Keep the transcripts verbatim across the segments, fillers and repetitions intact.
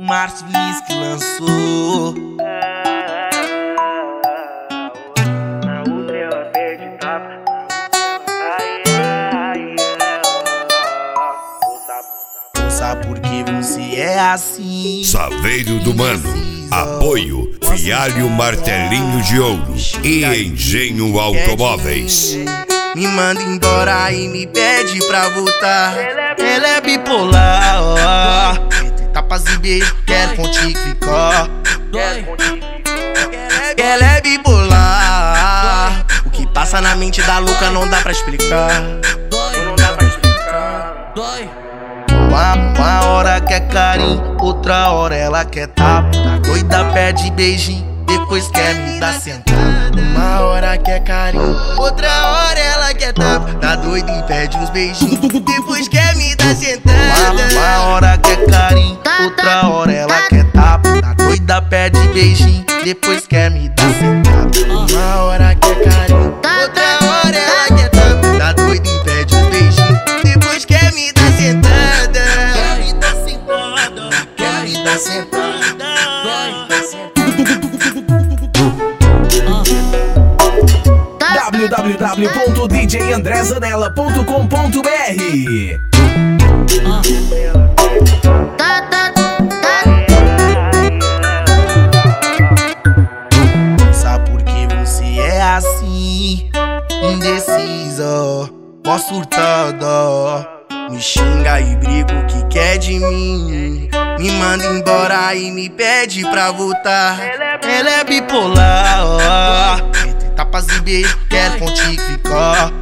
Márcio Lins que lançou. Na outra ela pede tapa. Ai, ai, ai. Ouça porque você é assim. Saveiro do Mano. Apoio Fialho Martelinho de Ouro e Engenho Automóveis. Me manda embora e me pede pra voltar. Ela é bipolar, ó. Entre tapas e beijo, quero contigo ficar. Ela é bipolar. O que passa na mente da louca não dá pra explicar. Não dá pra explicar. Uma, uma hora quer carinho, outra hora ela quer tapa. Tá doida, pede beijinho, depois quer me dar sentada. Uma hora quer carinho, outra hora ela quer tapa. Tá doida e pede uns beijinhos, depois quer me dar sentada. Uma, uma hora quer carinho, outra hora ela quer tapa. Tá doida, pede beijinho, depois quer me dar sentada. Uma hora quer carinho, outra hora ela quer tapa. Tá doida e pede uns beijinhos, depois quer me dar sentada. w w w ponto d j andré zanella ponto com ponto b r. Sabe por que você é assim? Indecisa, ó surtada. Me xinga e briga o que quer de mim. Me manda embora e me pede pra voltar. Ela é bipolar, ó. Entre tapas e beijo, quero contigo ficar.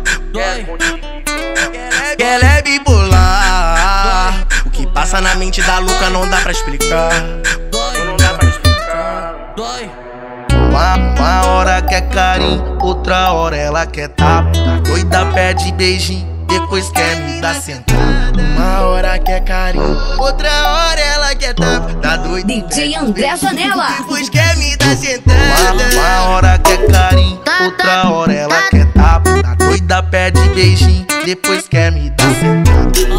Ela é bipolar. O que passa na mente da louca não dá pra explicar. Não dá pra explicar. Uma, uma hora quer carinho, outra hora ela quer tapa. Tá doida, pede beijinho, depois quer me dar sentada. Uma hora quer carinho, outra hora ela quer tapa. Tá doida, D J André Zanella. depois quer me dar sentada. Uma, uma hora quer carinho, outra hora ela quer tapa. Tá doida, pede beijinho, depois quer me dar sentada.